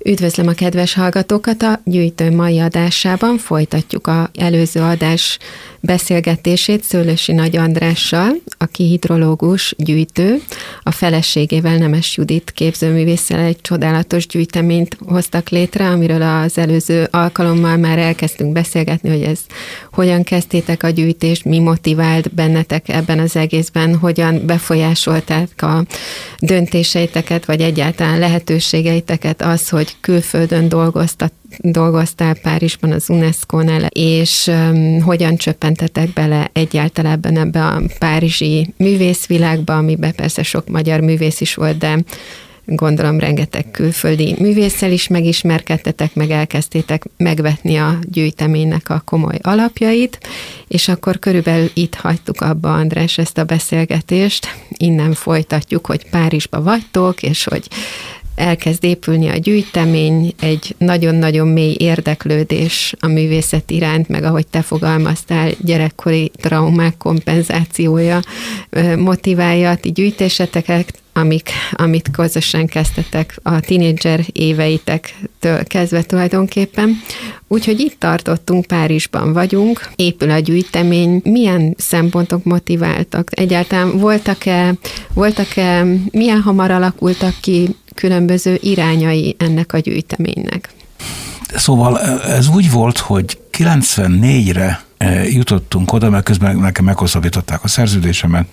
Üdvözlöm a kedves hallgatókat! A Gyűjtő mai adásában folytatjuk az előző adás beszélgetését Szőlősi Nagy Andrással, aki hidrológus, gyűjtő, a feleségével, Nemes Judit képzőművésszel egy csodálatos gyűjteményt hoztak létre, amiről az előző alkalommal már elkezdtünk beszélgetni, hogy ez hogyan kezdtétek a gyűjtést, mi motivált bennetek ebben az egészben, hogyan befolyásolták a döntéseiteket, vagy egyáltalán lehetőségeiteket az, hogy külföldön dolgoztál Párizsban az UNESCO-nál, és hogyan csöppentetek bele egyáltalán ebbe a párizsi művészvilágba, amiben persze sok magyar művész is volt, de gondolom rengeteg külföldi művésszel is megismerkedtetek, meg elkezdtétek megvetni a gyűjteménynek a komoly alapjait, és akkor körülbelül itt hagytuk abba, András, ezt a beszélgetést. Innen folytatjuk, hogy Párizsba vagytok, és hogy elkezd épülni a gyűjtemény, egy nagyon-nagyon mély érdeklődés a művészet iránt, meg ahogy te fogalmaztál, gyerekkori traumák kompenzációja motiválja a ti gyűjtéseteket, amit közösen kezdtetek a tínédzser éveitektől kezdve tulajdonképpen. Úgyhogy itt tartottunk, Párizsban vagyunk, épül a gyűjtemény. Milyen szempontok motiváltak? Egyáltalán voltak-e, milyen hamar alakultak ki különböző irányai ennek a gyűjteménynek? Szóval ez úgy volt, hogy 94-re jutottunk oda, mert közben nekem meghosszabbították a szerződésemet,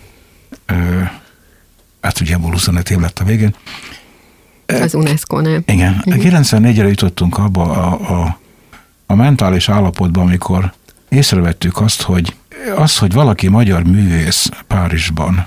hát ugye 25 év lett a végén. Az UNESCO-nál. Igen. 94-re jutottunk abba a mentális állapotba, amikor észrevettük azt, hogy valaki magyar művész Párizsban,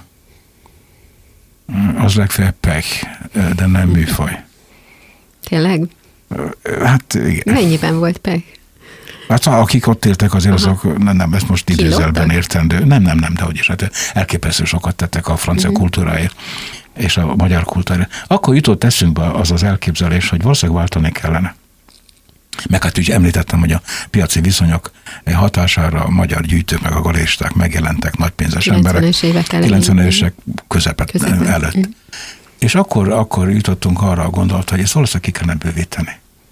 az legfeljebb pech, de nem műfaj. Tényleg? Hát igen. Mennyiben volt pech? Hát akik ott éltek azért, azok, nem, ezt most idézelben értendő. Nem, de hogy is, hát elképesztő sokat tettek a francia kultúráért és a magyar kultúráért. Akkor jutott eszünkbe az elképzelés, hogy valószínűleg váltani kellene. Meg hát úgy említettem, hogy a piaci viszonyok hatására a magyar gyűjtők meg a galeristák megjelentek, nagypénzes emberek. 90-es évek közepet előtt. És akkor jutottunk arra a gondolatra, hogy ezt valószínűleg ki kellene bővíteni.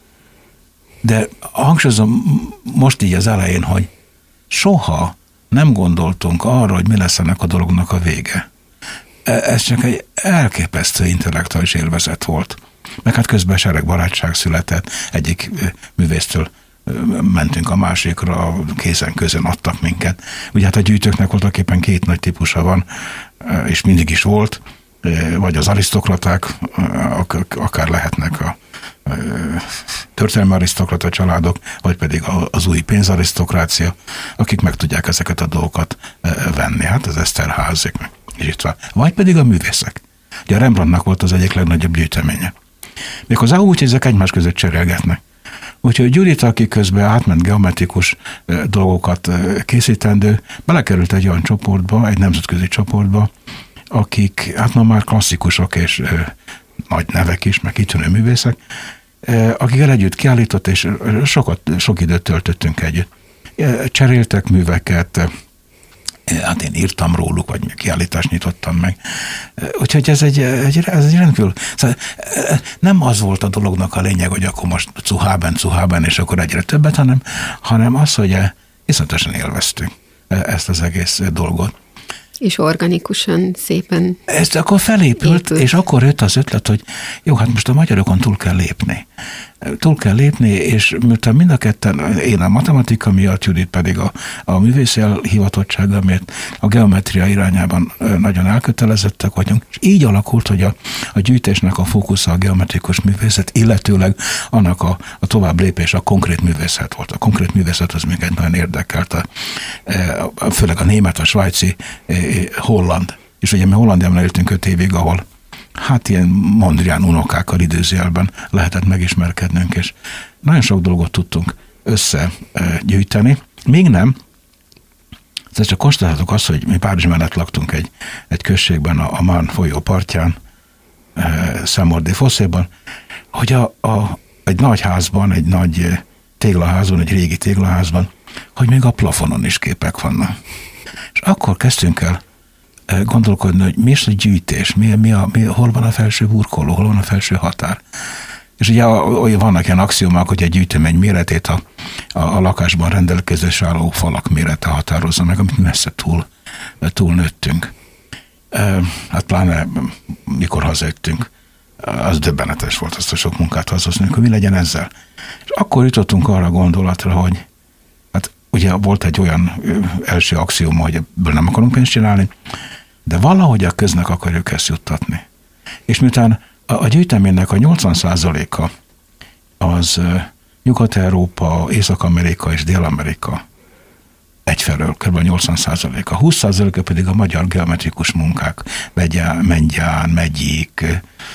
De hangsúlyozom most így az elején, hogy soha nem gondoltunk arra, hogy mi lesz ennek a dolognak a vége. Ez csak egy elképesztő intellektuális élvezet volt. Meg hát közben sereg barátság született, egyik művésztől mentünk a másikra, a kézen közön adtak minket. Ugye hát a gyűjtőknek voltaképpen két nagy típusa van, és mindig is volt, vagy az arisztokraták, akár lehetnek a történelmi arisztokrata családok, vagy pedig az új pénzarisztokrácia, akik meg tudják ezeket a dolgokat venni. Hát az Eszterházik, és itt van. Vagy pedig a művészek. Ugye a Rembrandtnak volt az egyik legnagyobb gyűjteménye. Méghozzá úgy, hogy ezek egymás között cserélgetnek. Úgyhogy Gyurita, aki közben átment geometrikus dolgokat készítendő, belekerült egy olyan csoportba, egy nemzetközi csoportba, akik hát ma már klasszikusok és nagy nevek is, meg kitűnő művészek, akikkel együtt kiállított, és sok időt töltöttünk együtt. Cseréltek műveket, hát én írtam róluk, vagy kiállítást nyitottam meg. Úgyhogy ez egy rendkívül... Szóval nem az volt a dolognak a lényeg, hogy akkor most cuhában, és akkor egyre többet, hanem az, hogy iszonyatosan élveztük ezt az egész dolgot. És organikusan, szépen ezt akkor felépült, és akkor jött az ötlet, hogy jó, hát most a magyarokon túl kell lépni, és miután mind a ketten, én a matematika miatt, Judit pedig a művészi elhivatottsága miatt a geometria irányában nagyon elkötelezettek vagyunk, és így alakult, hogy a gyűjtésnek a fókusza a geometrikus művészet, illetőleg annak a tovább lépés a konkrét művészet volt. A konkrét művészet az minket nagyon érdekelte, főleg a német, a svájci, holland. És ugye mi Hollandiában éltünk 5 évig, ahol hát ilyen Mondrian unokákkal idézőjelben lehetett megismerkednünk, és nagyon sok dolgot tudtunk összegyűjteni. Még nem, ez csak konstatáltuk azt, hogy mi Párizs mellett laktunk egy községben, a Marne folyó partján, Saint-Maur-des-Fossés-ban, hogy egy nagy házban, egy nagy téglaházban, egy régi téglaházban, hogy még a plafonon is képek vannak. És akkor kezdtünk el gondolkodni, hogy mi is a gyűjtés, hol van a felső burkoló, hol van a felső határ. És ugye vannak ilyen axiomák, hogy egy gyűjtemény méretét a lakásban rendelkezésre álló falak mérete határozza meg, amit messze túl nőttünk. Hát pláne mikor hazajöttünk, az döbbenetes volt azt a sok munkát hazahozni, hogy mi legyen ezzel. És akkor jutottunk arra a gondolatra, hogy hát ugye volt egy olyan első axióma, hogy ebből nem akarunk pénzt csinálni, de valahogy a köznek akarjuk ezt juttatni. És miután a gyűjteménynek a 80%-a az Nyugat-Európa, Észak-Amerika és Dél-Amerika egyfelől, kb. 80%-a, 20%-a pedig a magyar geometrikus munkák, Mengyán, Megyik,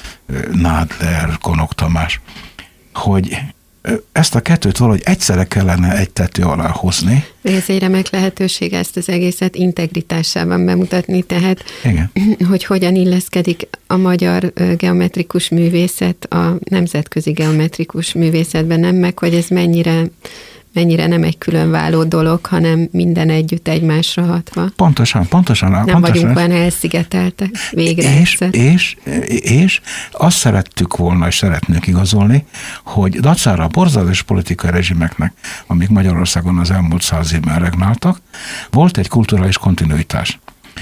Nádler, Konok Tamás, hogy ezt a kettőt valahogy egyszerre kellene egy tető alá hozni. Ez egy remek lehetőség ezt az egészet integritásában bemutatni, tehát igen. Hogy hogyan illeszkedik a magyar geometrikus művészet a nemzetközi geometrikus művészetben, nem meg, hogy ez mennyire nem egy különváló dolog, hanem minden együtt egymásra hatva. Pontosan. Nem vagyunk olyan elszigeteltek végre. És azt szerettük volna, és szeretnénk igazolni, hogy dacára a borzalmas politikai rezsimeknek, amik Magyarországon az elmúlt 100 évben regnáltak, volt egy kulturális kontinuitás.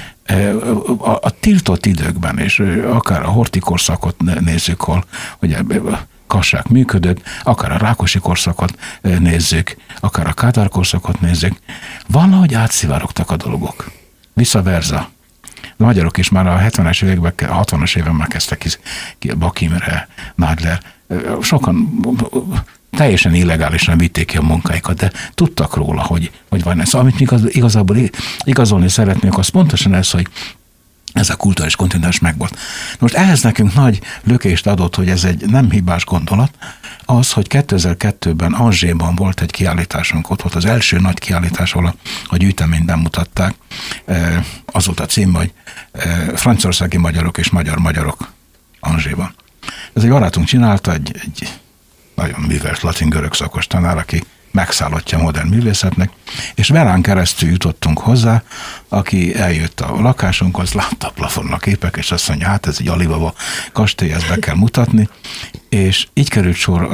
A tiltott időkben, és akár a Horthy korszakot nézzük, hol ugye Kassák működött, akár a Rákosi korszakot nézzük, akár a Kádár korszakot nézzük, valahogy átszivárogtak a dolgok. Vice versa. A magyarok is már a 70-es években, 60-as években már kezdtek ki Bak Imre, Nádler. Sokan teljesen illegálisan vitték ki a munkáikat, de tudtak róla, hogy van ez. Amit igazából igazolni szeretnék, az pontosan ez, hogy ez a kulturális kontinens megvolt. Most ehhez nekünk nagy lökést adott, hogy ez egy nem hibás gondolat, az, hogy 2002-ben Angers-ban volt egy kiállításunk, ott volt az első nagy kiállítás, ahol a gyűjteményt bemutatták. Az volt a cím, hogy franciaországi magyarok és magyar-magyarok Angers-ban. Ez egy barátunk csinálta, egy nagyon művelt latin-görög szakos tanár, aki megszállottja a modern művészetnek, és Verán keresztül jutottunk hozzá, aki eljött a lakásunkhoz, látta a plafonon a képek, és azt mondja, hát ez egy Alibaba kastély, ezt be kell mutatni, és így került sor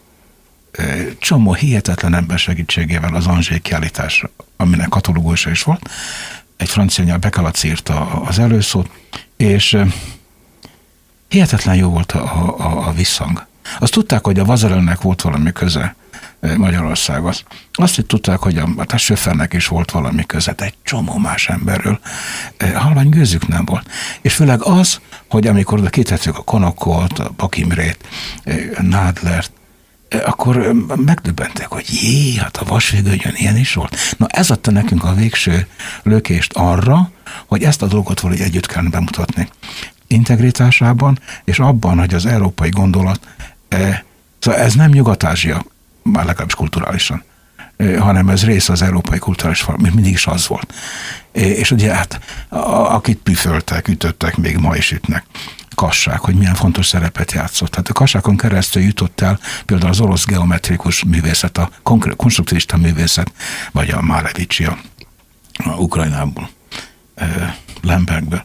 csomó hihetetlen ember segítségével az Angers kiállításra, aminek katalógusa is volt, egy francia nyelv Bekalac írta az előszót, és hihetetlen jó volt a visszhang. Azt tudták, hogy a Vazarelnek volt valami köze Magyarországhoz. Azt is tudták, hogy a Söffernek is volt valami köze, egy csomó más emberről halvány gőzük nem volt. És főleg az, hogy amikor oda kitettük a Konokot, a Bak Imrét, Nádlert, akkor megdöbbentek, hogy hát a Vasfüggönyön ilyen is volt. Na ez adta nekünk a végső lökést arra, hogy ezt a dolgot valahogy együtt kell bemutatni. Integritásában, és abban, hogy az európai gondolat, szóval ez nem Nyugat-Ázsia, már legalábbis kulturálisan, hanem ez része az európai kulturális forma, mindig is az volt. És ugye hát, akit püföltek, ütöttek, még ma is ütnek, Kassák, hogy milyen fontos szerepet játszott. Tehát a Kassákon keresztül jutott el például az orosz geometrikus művészet, a konstruktivista művészet, vagy a Málevicsi a Ukrajnából, Lembergből.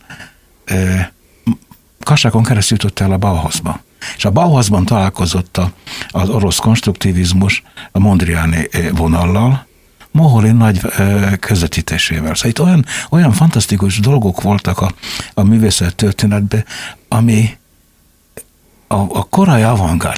Kassákon keresztül jutott el a Bauhausba. És a Bauhausban találkozott az orosz konstruktivizmus a Mondriani vonallal, Moholin nagy közvetítésével. Szóval itt olyan fantasztikus dolgok voltak a művészet történetben, ami a korai avantgárd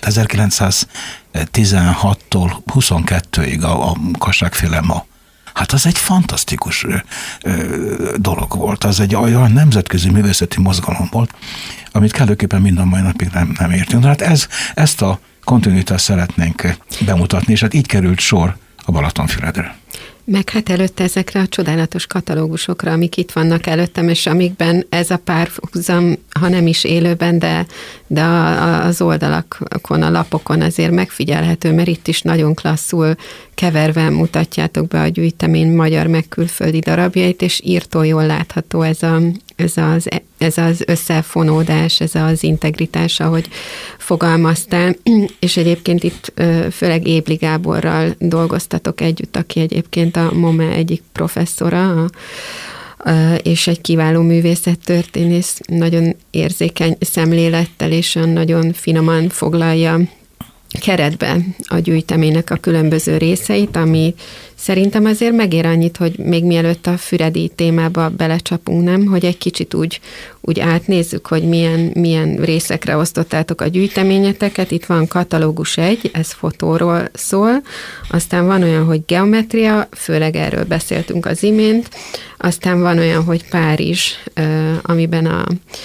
1916-tól 22-ig a Kassákféle ma. Hát az egy fantasztikus dolog volt. Az egy olyan nemzetközi művészeti mozgalom volt, amit kellőképpen minden mai napig nem értünk. Hát ezt a kontinuitást szeretnénk bemutatni, és hát így került sor a Balatonfüredre. Meg hát előtte ezekre a csodálatos katalógusokra, amik itt vannak előttem, és amikben ez a párhuzam, ha nem is élőben, de az oldalakon, a lapokon azért megfigyelhető, mert itt is nagyon klasszul keverve mutatjátok be a gyűjtemény magyar meg külföldi darabjait, és írtó jól látható ez az összefonódás, ez az integritás, ahogy fogalmaztál, és egyébként itt főleg Ébli Gáborral dolgoztatok együtt, aki egyébként a MOME egyik professzora, és egy kiváló művészettörténész, nagyon érzékeny szemlélettel, és nagyon finoman foglalja keretbe a gyűjteménynek a különböző részeit, ami szerintem azért megér annyit, hogy még mielőtt a füredi témába belecsapunk, nem, hogy egy kicsit úgy átnézzük, hogy milyen részekre osztottátok a gyűjteményeteket. Itt van katalógus 1, ez fotóról szól, aztán van olyan, hogy geometria, főleg erről beszéltünk az imént, aztán van olyan, hogy Párizs, amiben a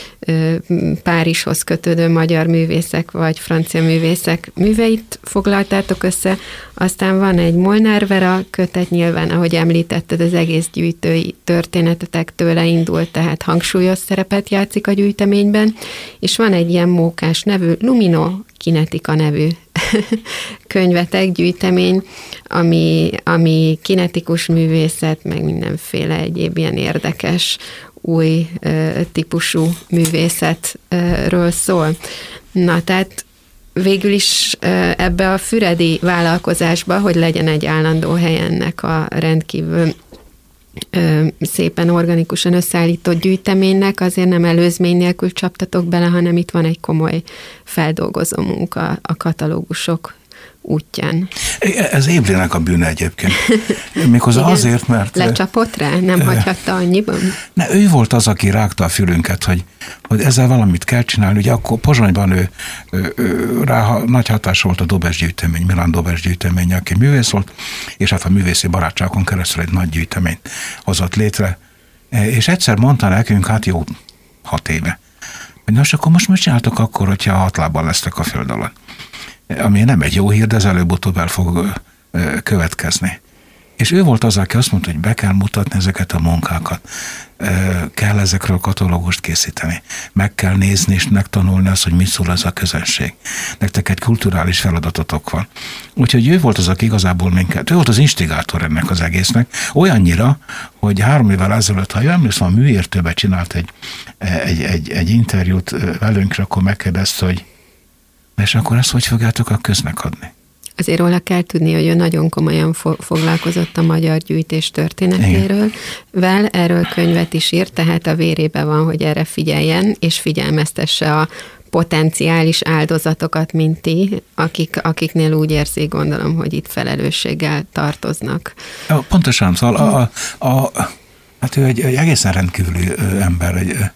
Párizshoz kötődő magyar művészek vagy francia művészek műveit foglaltátok össze, aztán van egy Molnár Vera kötet, nyilván, ahogy említetted, az egész gyűjtői történetetek tőle indult, tehát hangsúlyos szerepet játszik a gyűjteményben, és van egy ilyen mókás nevű, Luminokinetika nevű könyvetek, gyűjtemény, ami kinetikus művészet, meg mindenféle egyéb ilyen érdekes, új típusú művészetről szól. Na, tehát végül is ebbe a füredi vállalkozásba, hogy legyen egy állandó hely ennek a rendkívül szépen organikusan összeállított gyűjteménynek, azért nem előzmény nélkül csaptatok bele, hanem itt van egy komoly feldolgozó munka a katalógusok útján. Ez Évlének a bűne egyébként. Méghozzá azért, mert... Lecsapott rá? Nem hagyhatta annyiban? Ő volt az, aki rágta a fülünket, hogy ezzel valamit kell csinálni. Ugye akkor Pozsonyban rá nagy hatás volt a Dobes gyűjtemény, Milán Dobes gyűjtemény, aki művész volt, és hát a művészi barátságon keresztül egy nagy gyűjteményt hozott létre. És egyszer mondta nekünk, hát jó, 6 éve, hogy nos, akkor most csináltok akkor, hogyha 6 lábbal lesztek a föld alatt. Ami nem egy jó hír, de ez előbb-utóbb el fog következni. És ő volt az, aki azt mondta, hogy be kell mutatni ezeket a munkákat, kell ezekről katalógust készíteni, meg kell nézni és megtanulni azt, hogy mit szól ez a közönség. Nektek egy kulturális feladatotok van. Úgyhogy ő volt az, aki igazából minket, ő volt az instigátor ennek az egésznek, olyannyira, hogy 3 évvel ezelőtt, ha jól emlékszem, a Műértőbe csinált egy interjút velünk, akkor megkérdezte, hogy és akkor ezt hogy fogjátok a köznek adni? Azért róla kell tudni, hogy ő nagyon komolyan foglalkozott a magyar gyűjtés történetéről. Erről könyvet is írt, tehát a vérében van, hogy erre figyeljen, és figyelmeztesse a potenciális áldozatokat, mint ti, akiknél úgy érzik, gondolom, hogy itt felelősséggel tartoznak. Pontosan, szóval hát ő egy egészen rendkívüli ember,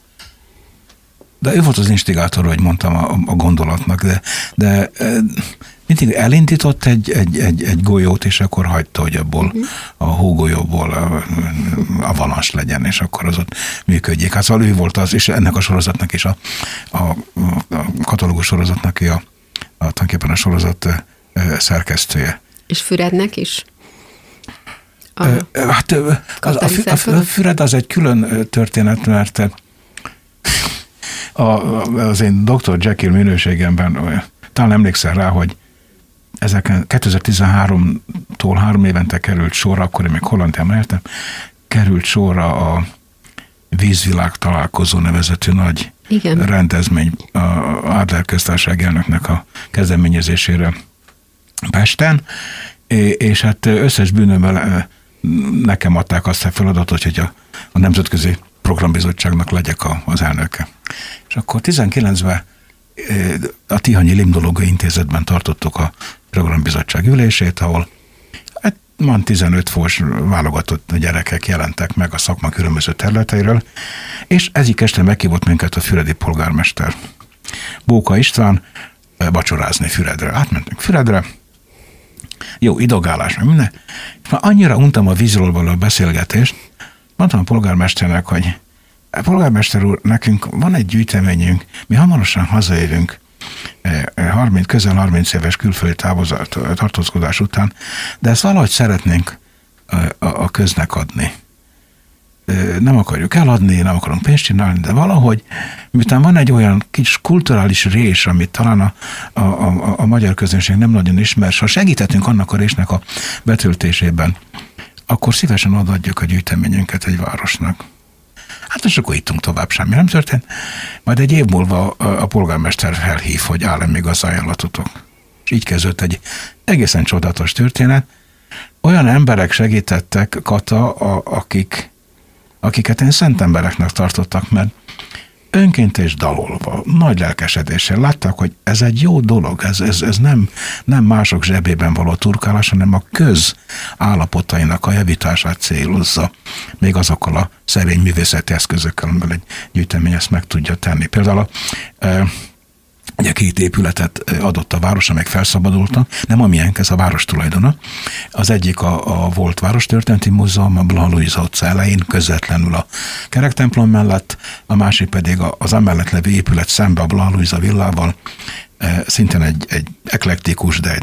de ő volt az instigátor, hogy mondtam a gondolatnak, de mindig elindított egy golyót, és akkor hagyta, hogy abból a hógolyóból a valas legyen, és akkor az ott működjék. Hát szóval ő volt az, és ennek a sorozatnak is, a katalógus sorozatnak tulajdonképpen a sorozat szerkesztője. És Fürednek is? Hát a Füred az egy külön történet, mert az én Dr. Jekyll minőségemben talán emlékszel rá, hogy 2013-tól 3 évente került sorra, akkor én még Hollandiában éltem, került sorra a Vízvilág találkozó nevezetű nagy rendezmény a Adler köztársaság elnöknek a kezdeményezésére Pesten, és hát összes bűnömmel nekem adták azt a feladatot, hogy a Nemzetközi Programbizottságnak legyek az elnöke. És akkor 19-ben a Tihanyi Limnológiai Intézetben tartottuk a programbizottság ülését, ahol van 15 fős válogatott gyerekek jelentek meg a szakma különböző területeiről, és egyik este meghívott minket a füredi polgármester Bóka István vacsorázni Füredre. Átmentünk Füredre, jó idogálás, meg minden. Már annyira untam a vízről való beszélgetést, mondtam a polgármesternek, hogy polgármester úr, nekünk van egy gyűjteményünk, mi hamarosan hazajövünk, közel 30 éves külföldi tartózkodás után, de ezt valahogy szeretnénk a köznek adni. Nem akarjuk eladni, nem akarunk pénzt csinálni, de valahogy, miután van egy olyan kis kulturális rés, amit talán a magyar közönség nem nagyon ismer, ha segíthetünk annak a résnek a betöltésében, akkor szívesen odaadjuk a gyűjteményünket egy városnak. Hát és akkor ittunk tovább, semmi nem történt. Majd egy év múlva a polgármester felhív, hogy áll-e még az ajánlatotok. És így kezdődött egy egészen csodálatos történet. Olyan emberek segítettek, Kata, akiket én szent embereknek tartottak, mert önkéntes dalolva, nagy lelkesedéssel látták, hogy ez egy jó dolog, ez nem mások zsebében való turkálás, hanem a köz állapotainak a javítását célozza, még azokkal a szerény művészeti eszközökkel, amivel egy gyűjtemény ezt meg tudja tenni. Például ugye 2 épületet adott a város, amelyek felszabadultak, nem amilyenk, ez a város tulajdona. Az egyik a volt Várostörténeti Múzeum, a Blaha Lujza utca elején, közvetlenül a kerektemplom mellett, a másik pedig az amellett levő épület szembe a Blaha Lujza villával, szintén egy eklektikus, de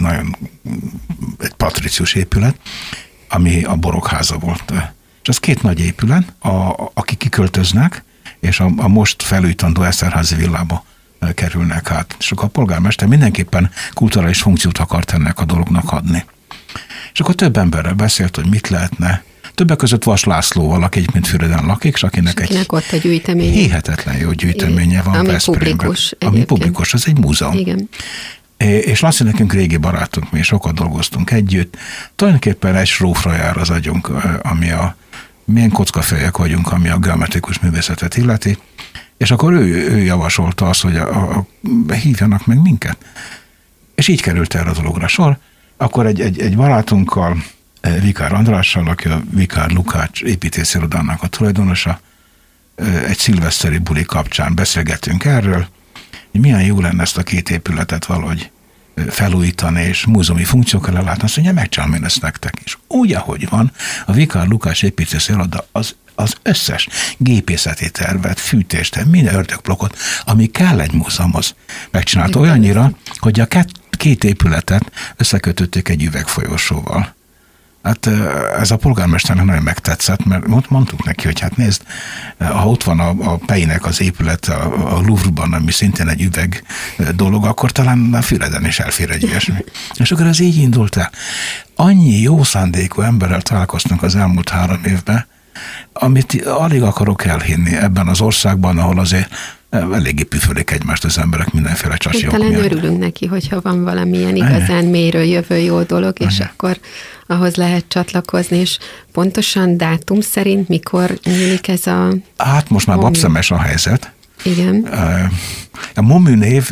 egy patricius épület, ami a Borokháza volt. És az 2 nagy épület, akik kiköltöznek, és a most felújítandó Eszterházi villába kerülnek át. És akkor a polgármester mindenképpen kulturális funkciót akart ennek a dolognak adni. És akkor több emberrel beszélt, hogy mit lehetne. Többek között Vas Lászlóval, aki egyébként Füreden lakik, és akinek ott a gyűjteménye. Hihetetlen jó gyűjteménye van. Ami publikus. Ami publikus, ez egy múzeum. Igen. És Laci nekünk régi barátunk, mi sokat dolgoztunk együtt. Tulajdonképpen egy srófra jár az agyunk, milyen kockafejek vagyunk, ami a geometrikus művészetet illeti. És akkor ő javasolta azt, hogy hívjanak meg minket. És így került erre a dologra sor. Akkor egy barátunkkal, Vikár Andrással, aki a Vikár Lukács építészirodának a tulajdonosa, egy szilveszteri buli kapcsán beszélgettünk erről, hogy milyen jó lenne ezt a 2 épületet valahogy felújítani, és múzeumi funkciókkal ellátni. Azt mondja, megcsinálom én ezt nektek. És úgy, ahogy van, a Vikár Lukács építésziroda az összes gépészeti tervet, fűtést, minden ördögblokkot, ami kell egy múzeumhoz, megcsinálta olyannyira, hogy a 2 épületet összekötötték egy üvegfolyósóval. Hát ez a polgármesternek nagyon megtetszett, mert mondtuk neki, hogy hát nézd, ha ott van a Peinek az épület a Louvre-ban, ami szintén egy üveg dolog, akkor talán a Füreden is elfér egy ilyesmi. És akkor ez így indult el. Annyi jó szándékú emberrel találkoztunk az elmúlt 3 évben, amit alig akarok elhinni ebben az országban, ahol azért eléggé püfölik egymást az emberek mindenféle csasiok miatt. Talán örülünk neki, hogyha van valamilyen igazán mélyről jövő jó dolog, és akkor ahhoz lehet csatlakozni, és pontosan dátum szerint mikor nyílik ez a... Hát most már babszemes a helyzet. Igen. A MOMÜ név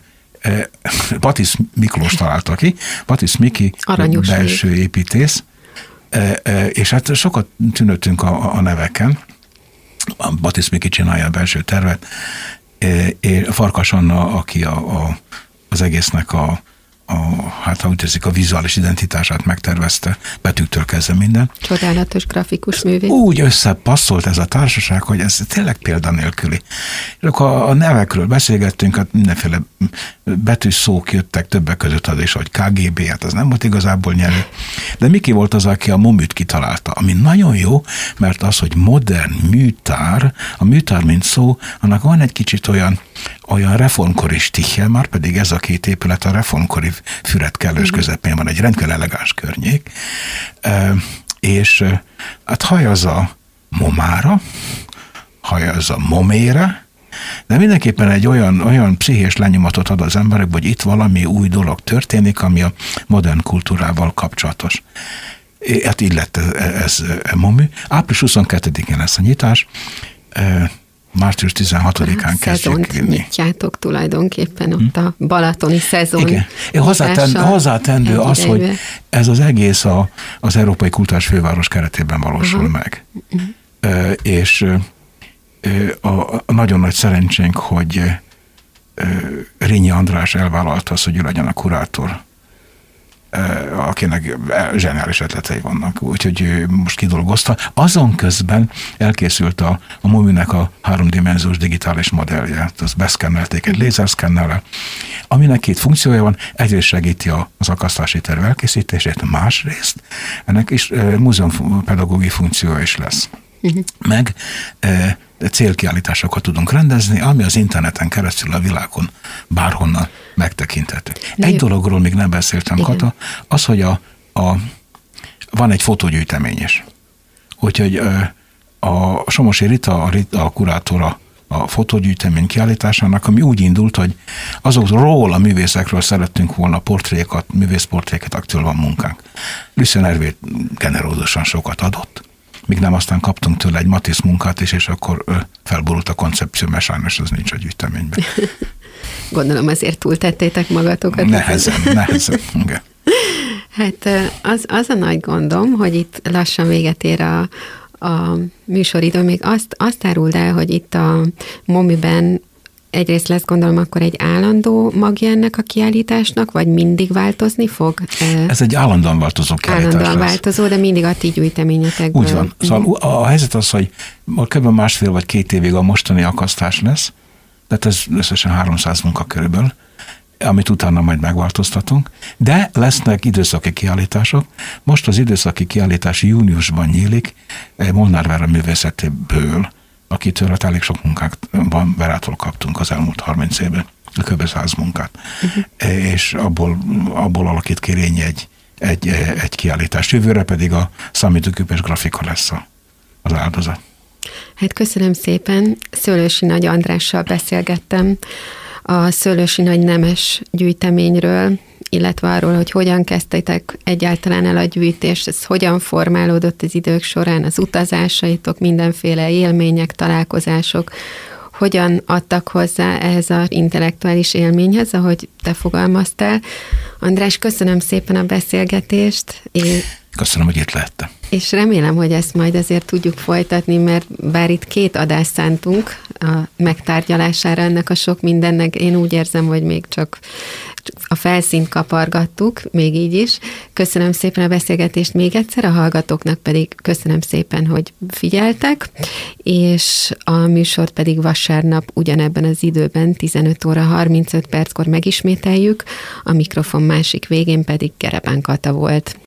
Batisz Miklós találta ki. Batisz Miki aranyos belső név. Építész. És hát sokat tűnöttünk a neveken. A Batisz Miki csinálja a belső tervet. Farkas Anna, aki az egésznek hát ha úgy teszik, a vizuális identitását megtervezte, betűktől kezdve minden. Csodálatos grafikus művész. Úgy összepasszolt ez a társaság, hogy ez tényleg példanélküli. És akkor a nevekről beszélgettünk, hát mindenféle betűs szók jöttek, többek között az is, hogy KGB, hát az nem volt igazából nyelvű. De Miki volt az, aki a MOMÜt kitalálta, ami nagyon jó, mert az, hogy modern műtár, a műtár mint szó, annak van egy kicsit olyan reformkori stichje, már pedig ez a 2 épület a reformkori Füred kellős közepén van, egy rendkívül elegáns környék, és hát hajaz a momára, hajaz a momére, de mindenképpen egy olyan pszichés lenyomatot ad az emberek, hogy itt valami új dolog történik, ami a modern kultúrával kapcsolatos. Hát így lett ez MOMÜ. Április 22-én lesz a nyitás, március 16-án kezdjük. Nyitjátok tulajdonképpen ott a balatoni szezon. Igen. Hozzátendő az, hogy ez az egész az Európai Kulturális Főváros keretében valósul meg. És nagyon nagy szerencsénk, hogy Rényi András elvállalta azt, hogy ő legyen a kurátor, akinek zseniális ötletei vannak, úgyhogy ő most kidolgozta. Azon közben elkészült a MOMÜ-nek a 3D digitális modellje, azt beszkennelték egy lézerszkennellel, aminek 2 funkciója van, egyrészt segíti az akasztási terv elkészítését, másrészt ennek is múzeumpedagógiai funkciója is lesz. Meg célkiállításokat tudunk rendezni, ami az interneten keresztül a világon bárhonnan megtekinthető. Egy dologról még nem beszéltem, Kata, az, hogy van egy fotógyűjtemény is. Úgyhogy a Somosi Rita, a kurátora a fotógyűjtemény kiállításának, ami úgy indult, hogy azokról a művészekről szerettünk volna művészportréket, aktől van munkánk. Lucien Hervé generózusan sokat adott. míg nem aztán kaptunk tőle egy Matisse munkát is, és akkor felborult a koncepció, mert sajnos az nincs a gyűjteményben. Gondolom azért túltettétek magatokat. Nehezen. Igen. Hát az a nagy gondom, hogy itt lassan véget ér a műsoridő, még azt áruld el, hogy itt a MOMI-ben egyrészt lesz, gondolom, akkor egy állandó magja ennek a kiállításnak, vagy mindig változni fog? Ez egy állandóan változó kiállítás Állandóan lesz. változó, de mindig a ti gyűjteményetekből. Úgy van. Szóval a helyzet az, hogy kb. 1,5 vagy 2 évig a mostani akasztás lesz, tehát ez összesen 300 munka körülbelül, amit utána majd megváltoztatunk, de lesznek időszaki kiállítások. Most az időszaki kiállítás júniusban nyílik Molnár Vera művészetéből, akitől hát elég sok munkában Verától kaptunk az elmúlt 30 évben, kb. 100 munkát. És abból alakít ki Rényi egy kiállítást. Jövőre pedig a számítógépes grafika lesz az áldozat. Hát köszönöm szépen. Szőlősi Nagy Andrással beszélgettem a Szőlősi Nagy Nemes gyűjteményről, illetve arról, hogy hogyan kezdtétek egyáltalán el a gyűjtést, ez hogyan formálódott az idők során, az utazásaitok, mindenféle élmények, találkozások, hogyan adtak hozzá ehhez az intellektuális élményhez, ahogy te fogalmaztál. András, köszönöm szépen a beszélgetést. Köszönöm, hogy itt lehettem. És remélem, hogy ezt majd azért tudjuk folytatni, mert bár itt 2 adást szántunk a megtárgyalására ennek a sok mindennek, én úgy érzem, hogy még csak a felszínt kapargattuk, még így is. Köszönöm szépen a beszélgetést még egyszer, a hallgatóknak pedig köszönöm szépen, hogy figyeltek, és a műsort pedig vasárnap ugyanebben az időben 15 óra 35 perckor megismételjük, a mikrofon másik végén pedig Gerepán Kata volt.